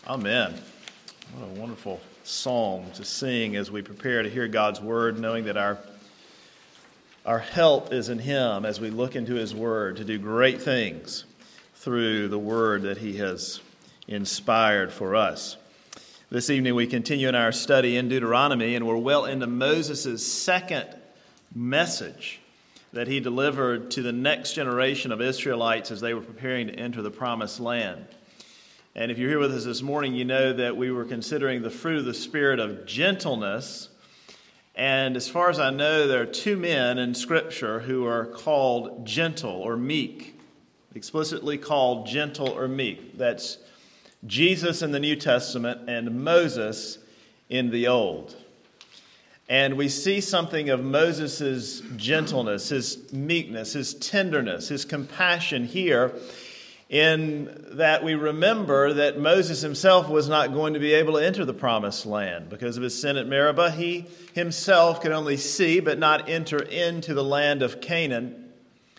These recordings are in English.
Amen. What a wonderful psalm to sing as we prepare to hear God's word, knowing that our help is in Him as we look into His word to do great things through the word that He has inspired for us. This evening we continue in our study in Deuteronomy, and we're well into Moses' second message that he delivered to the next generation of Israelites as they were preparing to enter the Promised Land. And if you're here with us this morning, you know that we were considering the fruit of the Spirit of gentleness. And as far as I know, there are two men in Scripture who are called gentle or meek, explicitly called gentle or meek. That's Jesus in the New Testament and Moses in the Old. And we see something of Moses' gentleness, his meekness, his tenderness, his compassion here, in that we remember that Moses himself was not going to be able to enter the Promised Land because of his sin at Meribah. He himself could only see but not enter into the land of Canaan.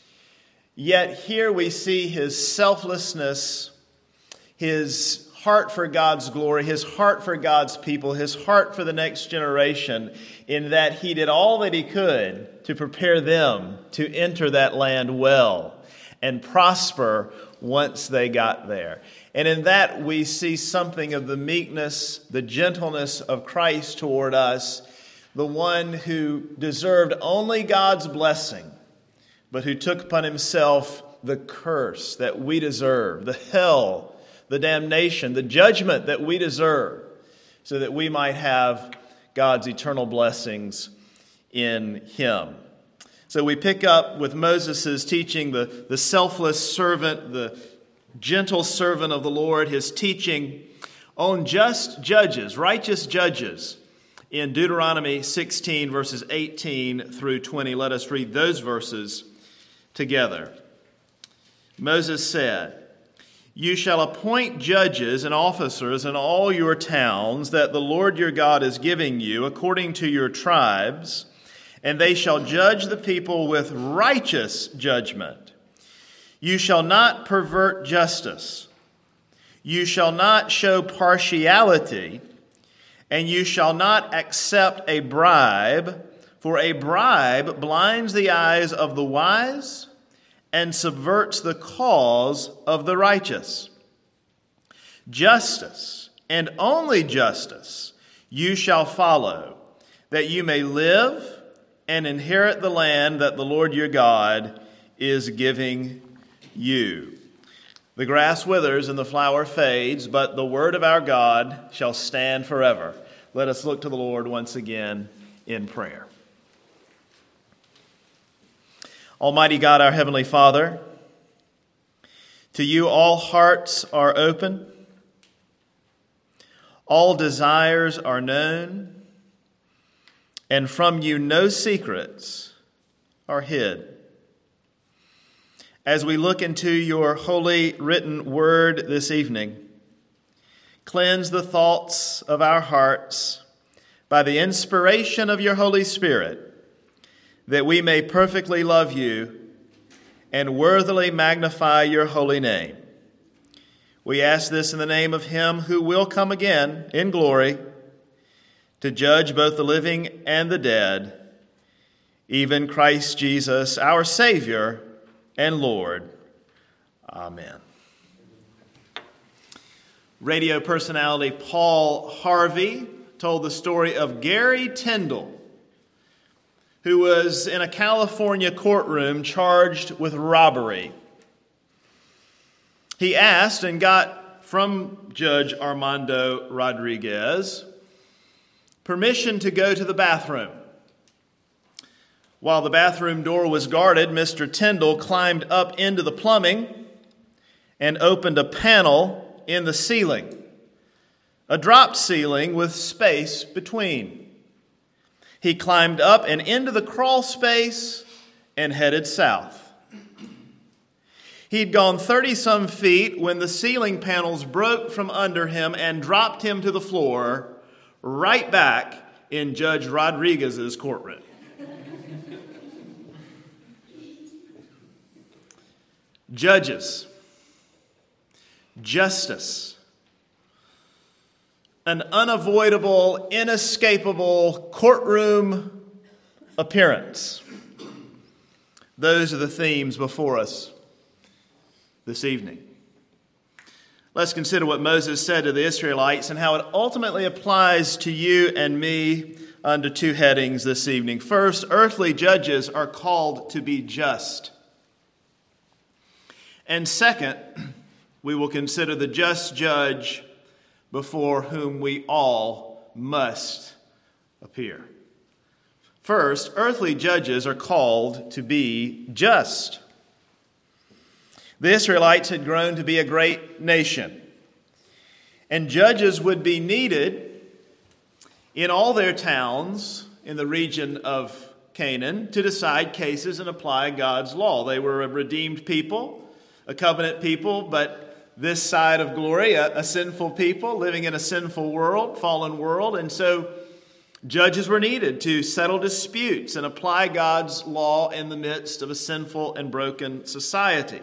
Yet here we see his selflessness, his heart for God's glory, his heart for God's people, his heart for the next generation, in that he did all that he could to prepare them to enter that land well and prosper once they got there. And in that we see something of the meekness, the gentleness of Christ toward us, the one who deserved only God's blessing, but who took upon himself the curse that we deserve, the hell, the damnation, the judgment that we deserve, so that we might have God's eternal blessings in him. So we pick up with Moses' teaching, the selfless servant, the gentle servant of the Lord, his teaching on just judges, righteous judges, in Deuteronomy 16, verses 18 through 20. Let us read those verses together. Moses said, "You shall appoint judges and officers in all your towns that the Lord your God is giving you according to your tribes, and they shall judge the people with righteous judgment. You shall not pervert justice. You shall not show partiality, and you shall not accept a bribe, for a bribe blinds the eyes of the wise and subverts the cause of the righteous. Justice, and only justice, you shall follow, that you may live and inherit the land that the Lord your God is giving you. The grass withers and the flower fades, but the word of our God shall stand forever." Let us look to the Lord once again in prayer. Almighty God, our Heavenly Father, to you all hearts are open, all desires are known, and from you no secrets are hid. As we look into your holy written word this evening, cleanse the thoughts of our hearts by the inspiration of your Holy Spirit, that we may perfectly love you and worthily magnify your holy name. We ask this in the name of him who will come again in glory to judge both the living and the dead, even Christ Jesus, our Savior and Lord. Amen. Radio personality Paul Harvey told the story of Gary Tyndall, who was in a California courtroom charged with robbery. He asked and got from Judge Armando Rodriguez permission to go to the bathroom. While the bathroom door was guarded, Mr. Tyndall climbed up into the plumbing and opened a panel in the ceiling, a drop ceiling with space between. He climbed up and into the crawl space and headed south. He'd gone 30-some feet when the ceiling panels broke from under him and dropped him to the floor, right back in Judge Rodriguez's courtroom. Judges, justice, an unavoidable, inescapable courtroom appearance. Those are the themes before us this evening. Let's consider what Moses said to the Israelites and how it ultimately applies to you and me under two headings this evening. First, earthly judges are called to be just. And second, we will consider the just judge before whom we all must appear. First, earthly judges are called to be just. The Israelites had grown to be a great nation, and judges would be needed in all their towns in the region of Canaan to decide cases and apply God's law. They were a redeemed people, a covenant people, but this side of glory, a sinful people living in a sinful world, fallen world. And so judges were needed to settle disputes and apply God's law in the midst of a sinful and broken society.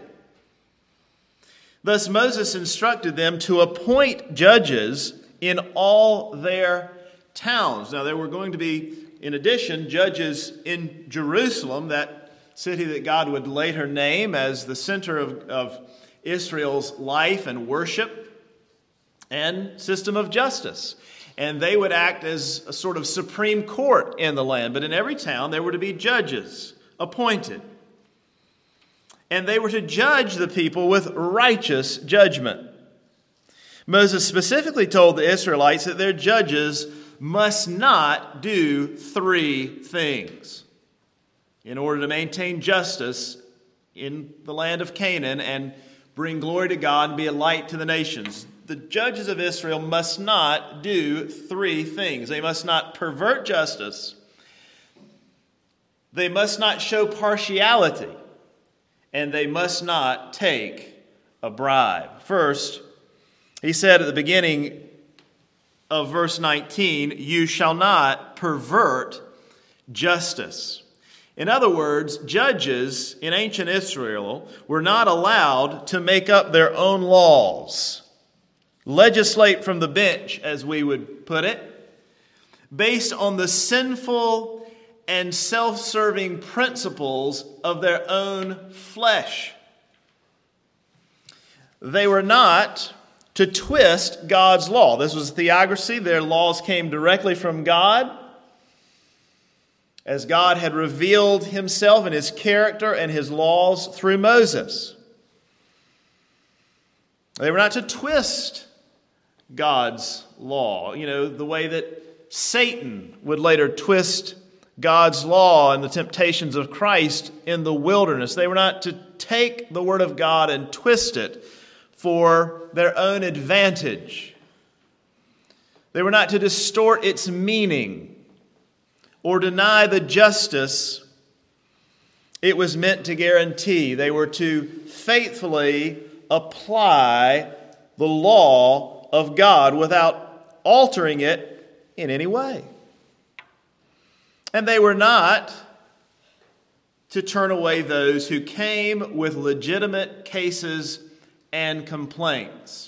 Thus Moses instructed them to appoint judges in all their towns. Now there were going to be, in addition, judges in Jerusalem, that city that God would later name as the center of Israel's life and worship and system of justice. And they would act as a sort of supreme court in the land. But in every town there were to be judges appointed. And they were to judge the people with righteous judgment. Moses specifically told the Israelites that their judges must not do three things in order to maintain justice in the land of Canaan and bring glory to God and be a light to the nations. The judges of Israel must not do three things. They must not pervert justice. They must not show partiality. And they must not take a bribe. First, he said at the beginning of verse 19, you shall not pervert justice. In other words, judges in ancient Israel were not allowed to make up their own laws, legislate from the bench, as we would put it, based on the sinful and self-serving principles of their own flesh. They were not to twist God's law. This was theocracy. Their laws came directly from God, as God had revealed himself and his character and his laws through Moses. They were not to twist God's law, the way that Satan would later twist God's law and the temptations of Christ in the wilderness. They were not to take the word of God and twist it for their own advantage. They were not to distort its meaning or deny the justice it was meant to guarantee. They were to faithfully apply the law of God without altering it in any way. And they were not to turn away those who came with legitimate cases and complaints.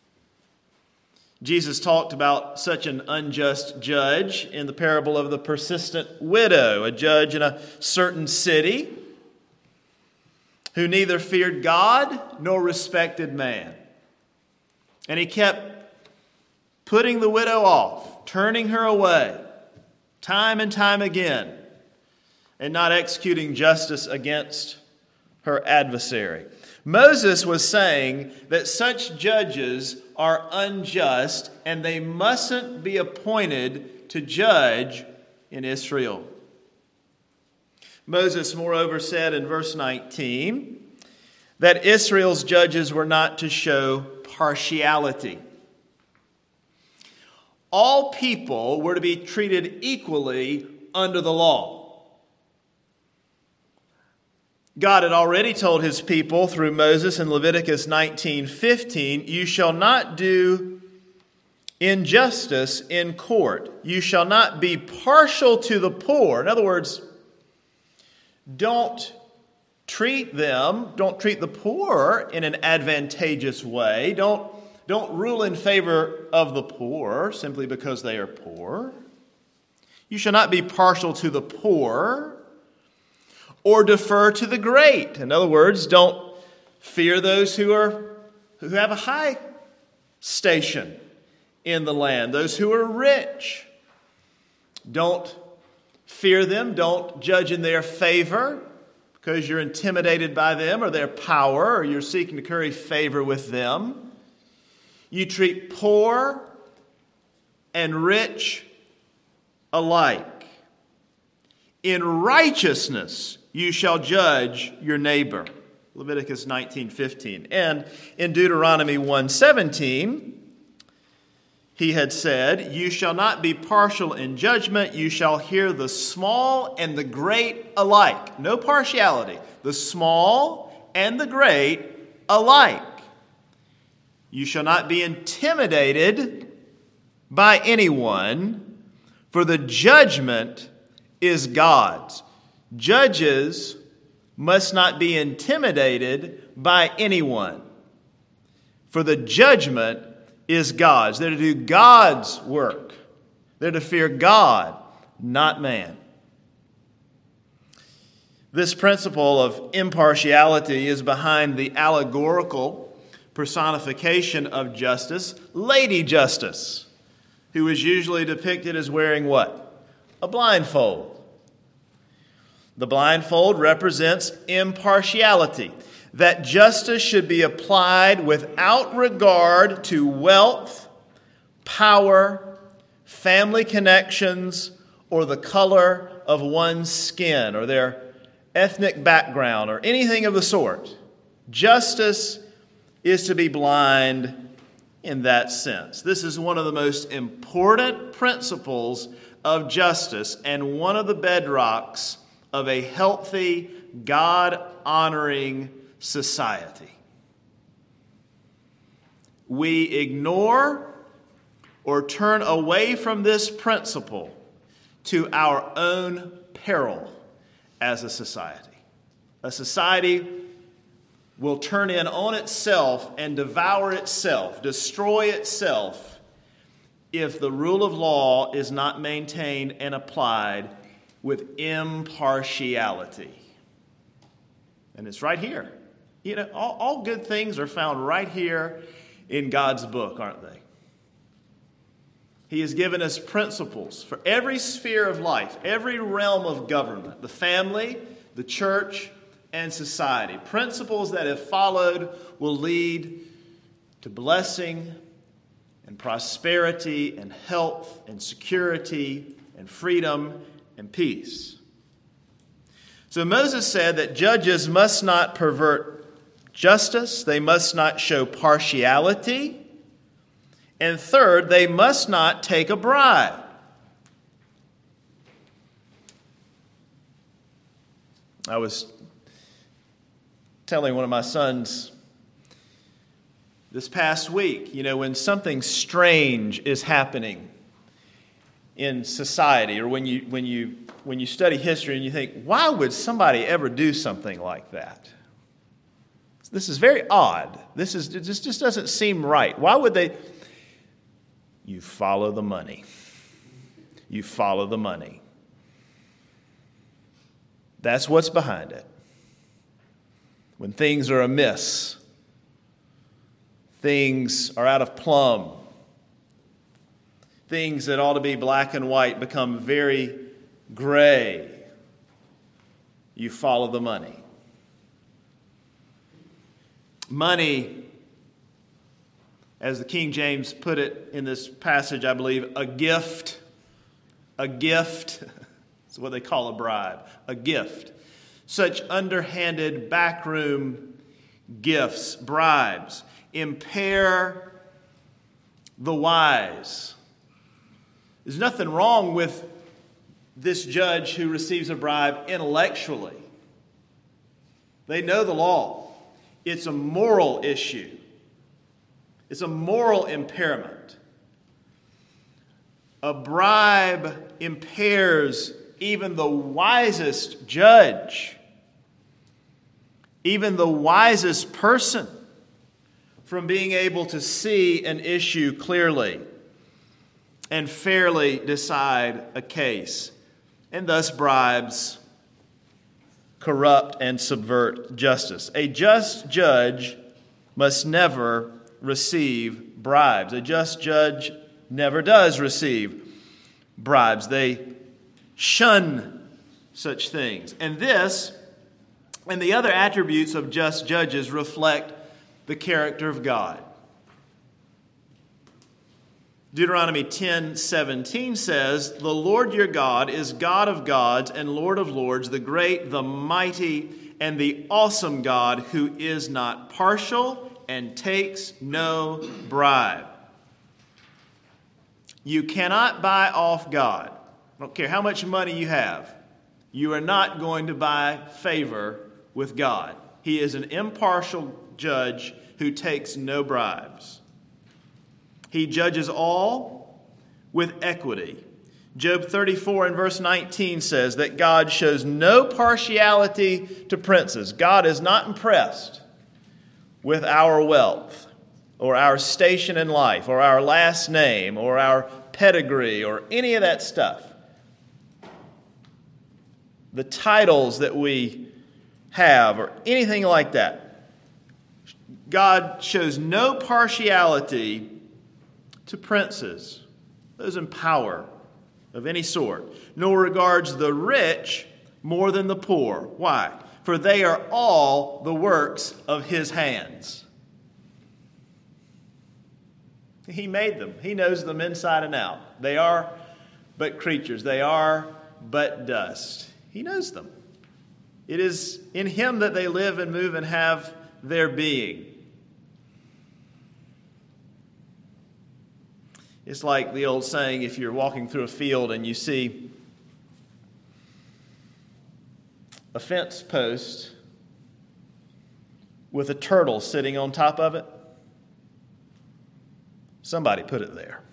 Jesus talked about such an unjust judge in the parable of the persistent widow, a judge in a certain city who neither feared God nor respected man. And he kept putting the widow off, turning her away, time and time again, and not executing justice against her adversary. Moses was saying that such judges are unjust and they mustn't be appointed to judge in Israel. Moses, moreover, said in verse 19 that Israel's judges were not to show partiality. All people were to be treated equally under the law. God had already told his people through Moses in Leviticus 19:15, you shall not do injustice in court. You shall not be partial to the poor. In other words, don't treat the poor in an advantageous way. Don't Don't rule in favor of the poor simply because they are poor. You shall not be partial to the poor or defer to the great. In other words, don't fear those who have a high station in the land, those who are rich. Don't fear them. Don't judge in their favor because you're intimidated by them or their power, or you're seeking to curry favor with them. You treat poor and rich alike. In righteousness you shall judge your neighbor. Leviticus 19:15. And in Deuteronomy 1:17, he had said, you shall not be partial in judgment. You shall hear the small and the great alike. No partiality. The small and the great alike. You shall not be intimidated by anyone, for the judgment is God's. Judges must not be intimidated by anyone, for the judgment is God's. They're to do God's work. They're to fear God, not man. This principle of impartiality is behind the allegorical personification of justice, Lady Justice, who is usually depicted as wearing what? A blindfold. The blindfold represents impartiality, that justice should be applied without regard to wealth, power, family connections, or the color of one's skin, or their ethnic background, or anything of the sort. Justice is to be blind in that sense. This is one of the most important principles of justice and one of the bedrocks of a healthy, God-honoring society. We ignore or turn away from this principle to our own peril as a society. A society will turn in on itself and devour itself, destroy itself, if the rule of law is not maintained and applied with impartiality. And it's right here. You know, all good things are found right here in God's book, aren't they? He has given us principles for every sphere of life, every realm of government, the family, the church, and society. Principles that, if followed, will lead to blessing and prosperity and health and security and freedom and peace. So Moses said that judges must not pervert justice, they must not show partiality, and third, they must not take a bribe. I was telling one of my sons this past week, you know, when something strange is happening in society, or when you study history and you think, why would somebody ever do something like that? This is very odd. This just doesn't seem right. Why would they? You follow the money. You follow the money. That's what's behind it. When things are amiss, things are out of plumb, things that ought to be black and white become very gray. You follow the money. Money, as the King James put it in this passage, I believe, a gift. A gift. It's what they call a bribe. A gift. Such underhanded backroom gifts, bribes, impair the wise. There's nothing wrong with this judge who receives a bribe intellectually. They know the law. It's a moral issue. It's a moral impairment. A bribe impairs even the wisest judge, even the wisest person. from being able to see an issue clearly and fairly decide a case, and thus bribes corrupt and subvert justice. A just judge must never receive bribes. A just judge never does receive bribes. They shun such things. And this and the other attributes of just judges reflect the character of God. Deuteronomy 10:17 says, "The Lord your God is God of gods and Lord of lords, the great, the mighty, and the awesome God who is not partial and takes no bribe." You cannot buy off God. I don't care how much money you have. You are not going to buy favor with God. He is an impartial judge who takes no bribes. He judges all with equity. Job 34 and verse 19 says that God shows no partiality to princes. God is not impressed with our wealth or our station in life or our last name or our pedigree or any of that stuff. The titles that we have or anything like that. God shows no partiality to princes, those in power of any sort, nor regards the rich more than the poor. Why? For they are all the works of his hands. He made them. He knows them inside and out. They are but creatures. They are but dust. He knows them. It is in him that they live and move and have their being. It's like the old saying, if you're walking through a field and you see a fence post with a turtle sitting on top of it, somebody put it there.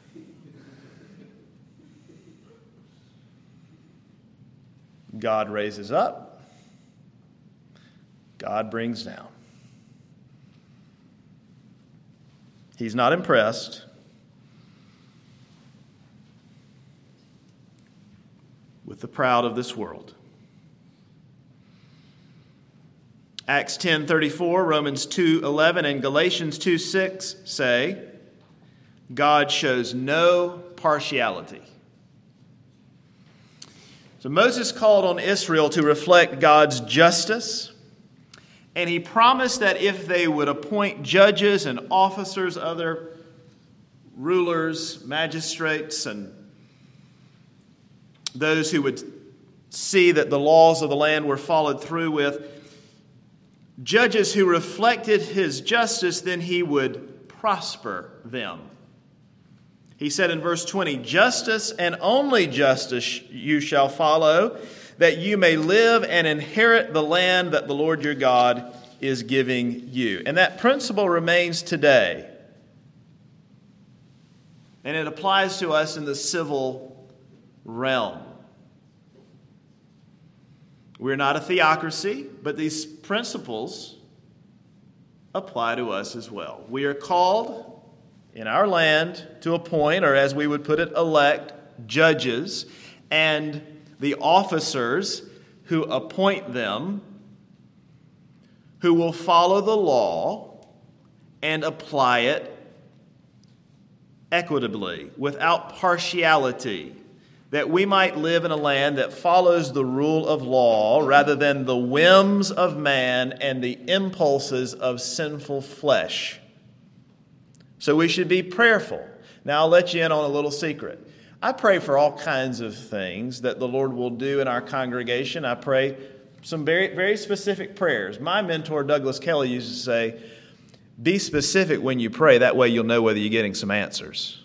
God raises up, God brings down. He's not impressed with the proud of this world. Acts 10:34, Romans 2:11, and Galatians 2:6 say, God shows no partiality. So Moses called on Israel to reflect God's justice, and he promised that if they would appoint judges and officers, other rulers, magistrates, and those who would see that the laws of the land were followed through with, judges who reflected his justice, then he would prosper them. He said in verse 20, justice and only justice you shall follow, that you may live and inherit the land that the Lord your God is giving you. And that principle remains today. And it applies to us in the civil realm. We're not a theocracy, but these principles apply to us as well. We are called in our land to appoint, or as we would put it, elect judges, and the officers who appoint them, who will follow the law and apply it equitably, without partiality, that we might live in a land that follows the rule of law rather than the whims of man and the impulses of sinful flesh. So we should be prayerful. Now I'll let you in on a little secret. I pray for all kinds of things that the Lord will do in our congregation. I pray some very, very specific prayers. My mentor, Douglas Kelly, used to say, be specific when you pray. That way you'll know whether you're getting some answers.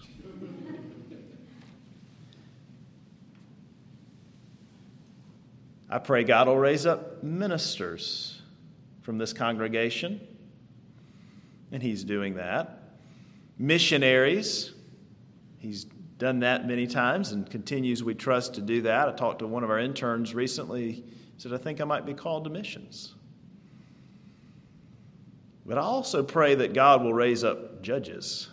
I pray God will raise up ministers from this congregation, and He's doing that. Missionaries, He's done that many times and continues, we trust, to do that. I talked to one of our interns recently. He said, I think I might be called to missions. But I also pray that God will raise up judges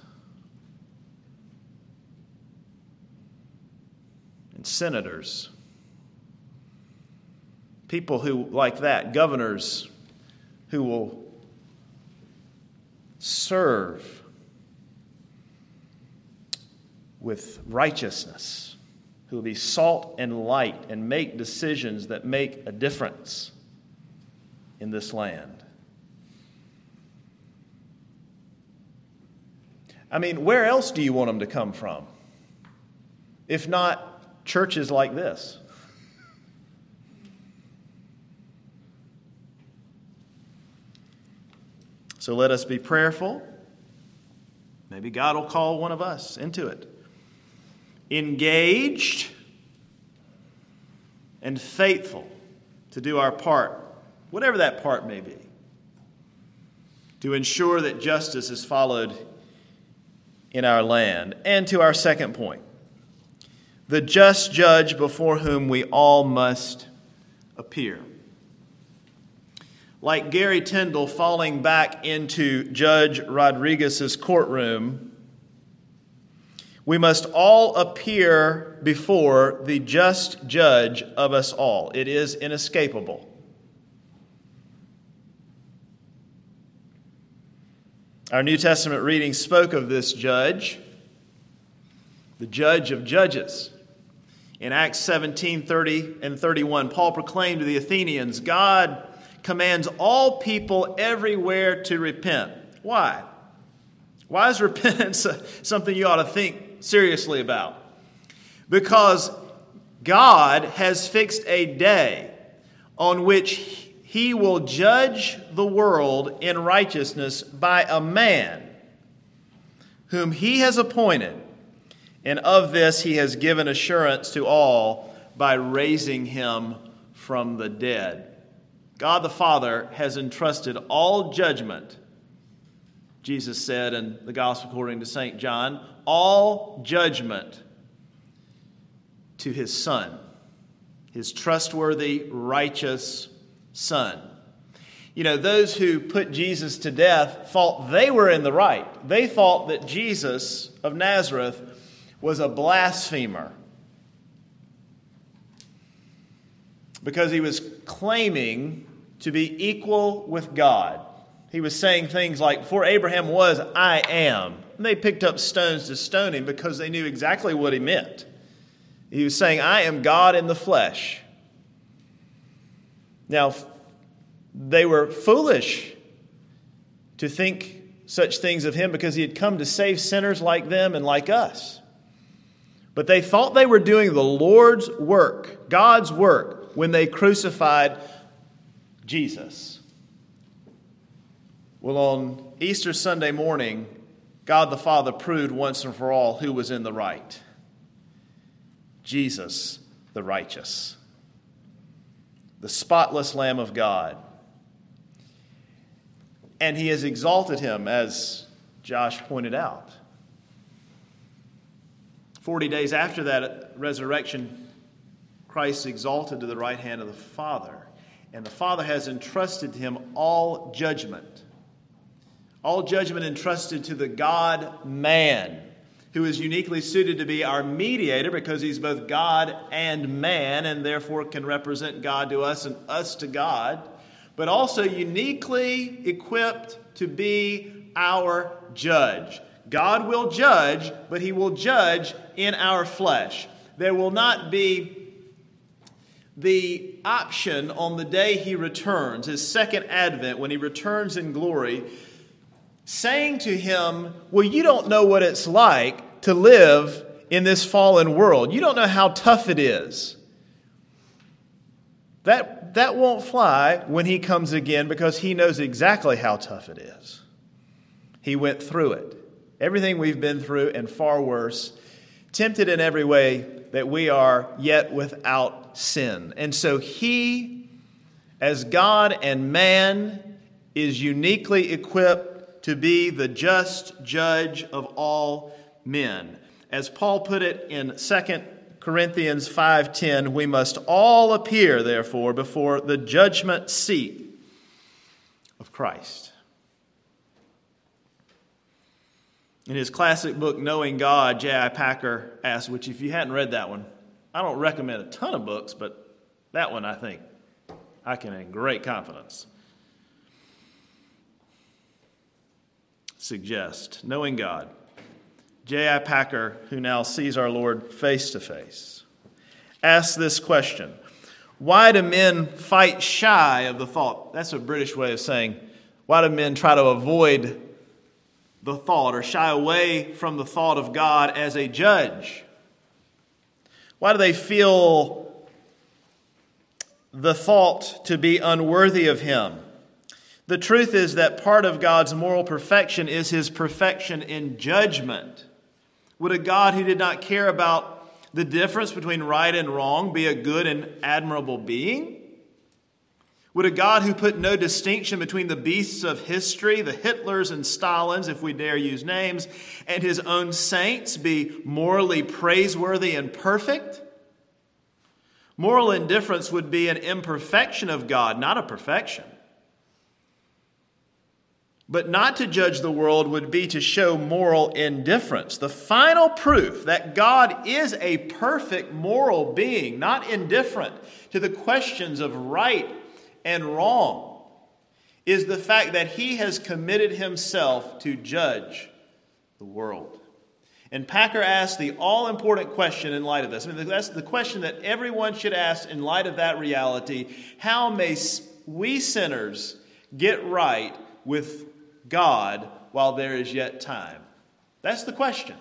and senators, people who, like that, governors who will serve with righteousness, who will be salt and light and make decisions that make a difference in this land. I mean, where else do you want them to come from, if not churches like this? So let us be prayerful. Maybe God will call one of us into it. Engaged and faithful to do our part, whatever that part may be, to ensure that justice is followed in our land. And to our second point, the just judge before whom we all must appear. Like Gary Tyndall falling back into Judge Rodriguez's courtroom, we must all appear before the just judge of us all. It is inescapable. Our New Testament reading spoke of this judge, the judge of judges. In Acts 17:30 and 31, Paul proclaimed to the Athenians, God commands all people everywhere to repent. Why? Why is repentance something you ought to think seriously about? Because God has fixed a day on which He will judge the world in righteousness by a man whom He has appointed, and of this He has given assurance to all by raising Him from the dead. God the Father has entrusted all judgment, Jesus said in the Gospel according to St. John, all judgment to His Son, His trustworthy, righteous Son. You know, those who put Jesus to death thought they were in the right. They thought that Jesus of Nazareth was a blasphemer because He was claiming to be equal with God. He was saying things like, before Abraham was, I am. And they picked up stones to stone Him because they knew exactly what He meant. He was saying, I am God in the flesh. Now, they were foolish to think such things of Him because He had come to save sinners like them and like us. But they thought they were doing the Lord's work, God's work, when they crucified Jesus. Well, on Easter Sunday morning, God the Father proved once and for all who was in the right. Jesus, the righteous. The spotless Lamb of God. And He has exalted Him, as Josh pointed out. 40 days after that resurrection, Christ exalted to the right hand of the Father. And the Father has entrusted to Him all judgment. All judgment entrusted to the God-man, who is uniquely suited to be our mediator because He's both God and man, and therefore can represent God to us and us to God, but also uniquely equipped to be our judge. God will judge, but He will judge in our flesh. There will not be the option on the day He returns, His second advent, when He returns in glory, saying to Him, well, you don't know what it's like to live in this fallen world. You don't know how tough it is. That won't fly when He comes again because He knows exactly how tough it is. He went through it. Everything we've been through and far worse, tempted in every way that we are, yet without sin. And so He, as God and man, is uniquely equipped to be the just judge of all men. As Paul put it in 2 Corinthians 5:10, we must all appear, therefore, before the judgment seat of Christ. In his classic book, Knowing God, J.I. Packer asks, which if you hadn't read that one, I don't recommend a ton of books, but that one I think I can in great confidence suggest. Knowing God. J.I. Packer, who now sees our Lord face to face, asks this question: why do men fight shy of the thought? That's a British way of saying, why do men try to avoid the thought or shy away from the thought of God as a judge? Why do they feel the thought to be unworthy of Him? The truth is that part of God's moral perfection is His perfection in judgment. Would a God who did not care about the difference between right and wrong be a good and admirable being? Would a God who put no distinction between the beasts of history, the Hitlers and Stalins, if we dare use names, and His own saints be morally praiseworthy and perfect? Moral indifference would be an imperfection of God, not a perfection. But not to judge the world would be to show moral indifference. The final proof that God is a perfect moral being, not indifferent to the questions of right and wrong, is the fact that He has committed Himself to judge the world. And Packer asks the all-important question in light of this. I mean, that's the question that everyone should ask in light of that reality. How may we sinners get right with God while there is yet time? That's the question.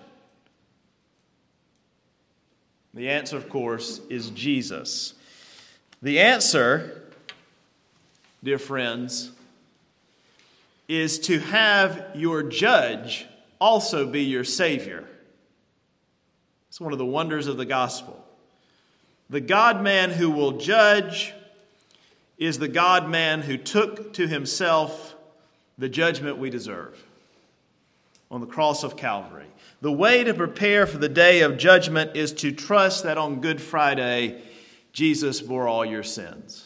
The answer, of course, is Jesus. The answer, dear friends, is to have your judge also be your Savior. It's one of the wonders of the gospel. The God-man who will judge is the God-man who took to Himself the judgment we deserve on the cross of Calvary. The way to prepare for the day of judgment is to trust that on Good Friday, Jesus bore all your sins.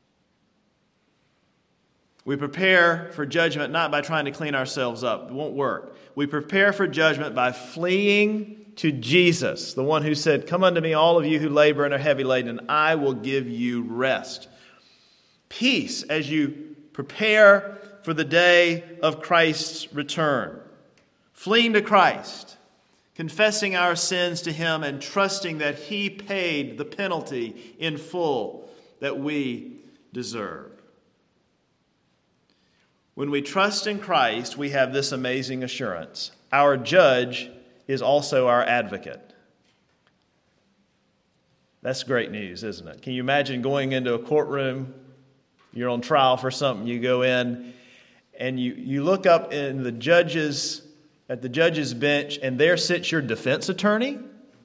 We prepare for judgment not by trying to clean ourselves up. It won't work. We prepare for judgment by fleeing to Jesus, the one who said, "Come unto me, all of you who labor and are heavy laden, and I will give you rest." Peace as you prepare for the day of Christ's return. Fleeing to Christ, confessing our sins to Him, and trusting that He paid the penalty in full that we deserve. When we trust in Christ, we have this amazing assurance. Our judge is also our advocate. That's great news, isn't it? Can you imagine going into a courtroom? You're on trial for something. You go in and you look up in the judge's at the judge's bench, and there sits your defense attorney.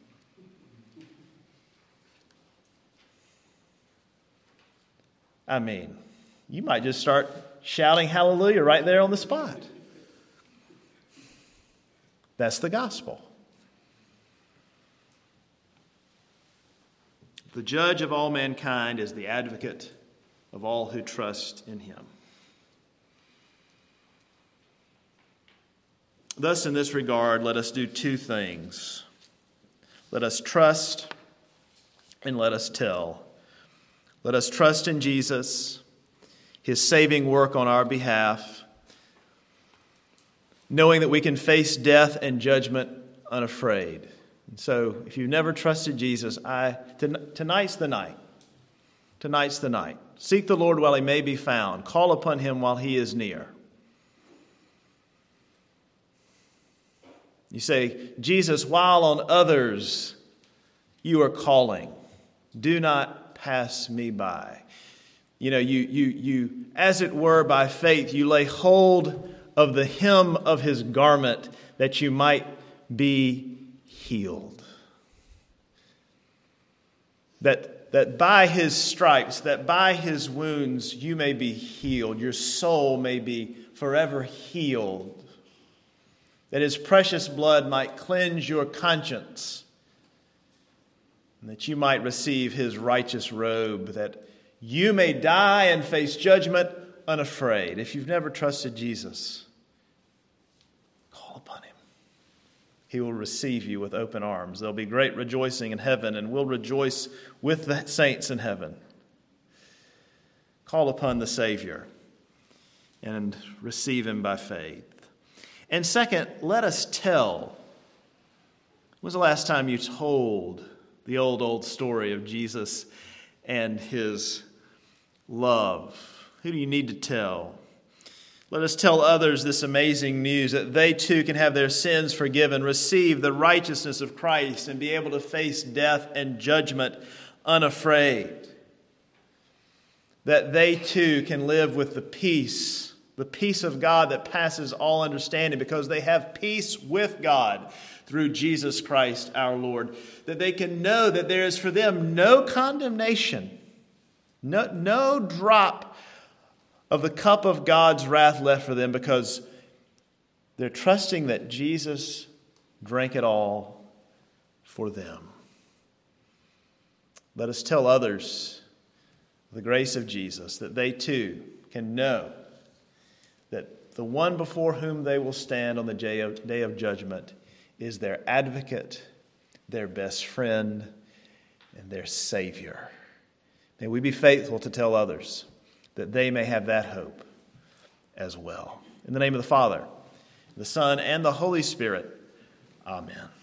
I mean, you might just start shouting hallelujah right there on the spot. That's the gospel. The judge of all mankind is the advocate of all who trust in Him. Thus, in this regard, let us do two things. Let us trust and let us tell. Let us trust in Jesus, His saving work on our behalf, knowing that we can face death and judgment unafraid. And so, if you've never trusted Jesus, tonight's the night. Tonight's the night. Seek the Lord while He may be found. Call upon Him while He is near. You say, Jesus, while on others you are calling, do not pass me by. You know, you as it were by faith, you lay hold of the hem of His garment that you might be healed. That by His stripes, that by His wounds, you may be healed. Your soul may be forever healed. That His precious blood might cleanse your conscience, and that you might receive His righteous robe, that you may die and face judgment unafraid. If you've never trusted Jesus, call upon Him. He will receive you with open arms. There'll be great rejoicing in heaven, and we'll rejoice with the saints in heaven. Call upon the Savior and receive him by faith. And second, let us tell. When was the last time you told the old story of Jesus and his love? Who do you need to tell? Let us tell others this amazing news that they too can have their sins forgiven, receive the righteousness of Christ, and be able to face death and judgment unafraid. That they too can live with the peace of God that passes all understanding, because they have peace with God through Jesus Christ our Lord. That they can know that there is for them no condemnation, no drop of the cup of God's wrath left for them, because they're trusting that Jesus drank it all for them. Let us tell others the grace of Jesus, that they too can know that the one before whom they will stand on the day of judgment is their advocate, their best friend, and their Savior. May we be faithful to tell others that they may have that hope as well. In the name of the Father, the Son, and the Holy Spirit, amen.